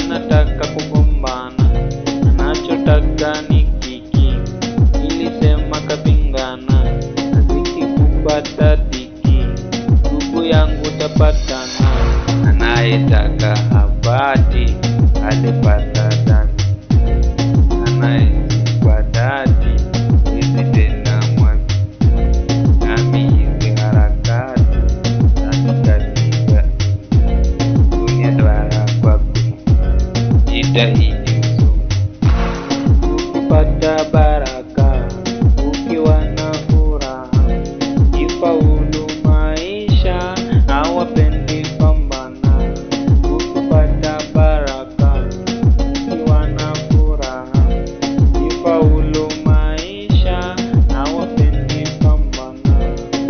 anataka kugombana, anachotaka ni kiki. Nilisema kapingana, naziki kupata diki. Ndugu yangu tapatana, anayetaka habati alipata dani. Anayekuwa dati hizi tena mwanzi, nami hizi harakati katika dunia dwara kwa jitahidi ukipata baraka, ukiwa na furaha, ifaulu maisha, hawapendi pambana. Ukipata baraka, ukiwa na furaha, ifaulu maisha, hawapendi pambana.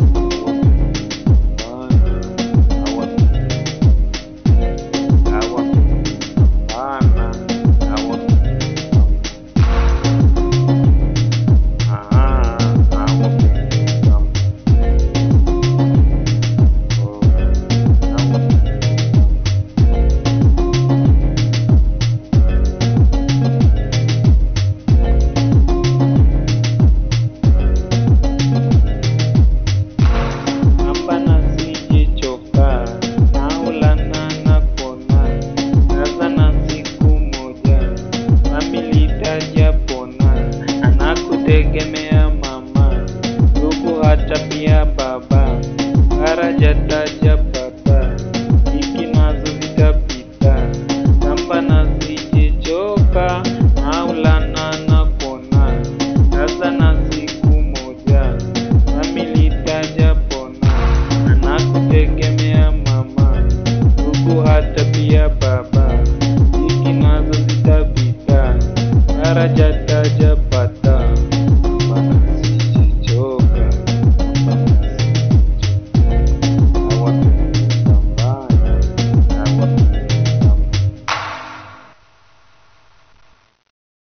Tegemea mama, ndugu hata pia baba, faraja tajapata, dhiki nazo zitapita. Tamba na sijechoka, Maulana nakona, sasa na siku moja, famili tajapona. Anakutegemea mama, ndugu hata pia baba, dhiki nazo zitapita.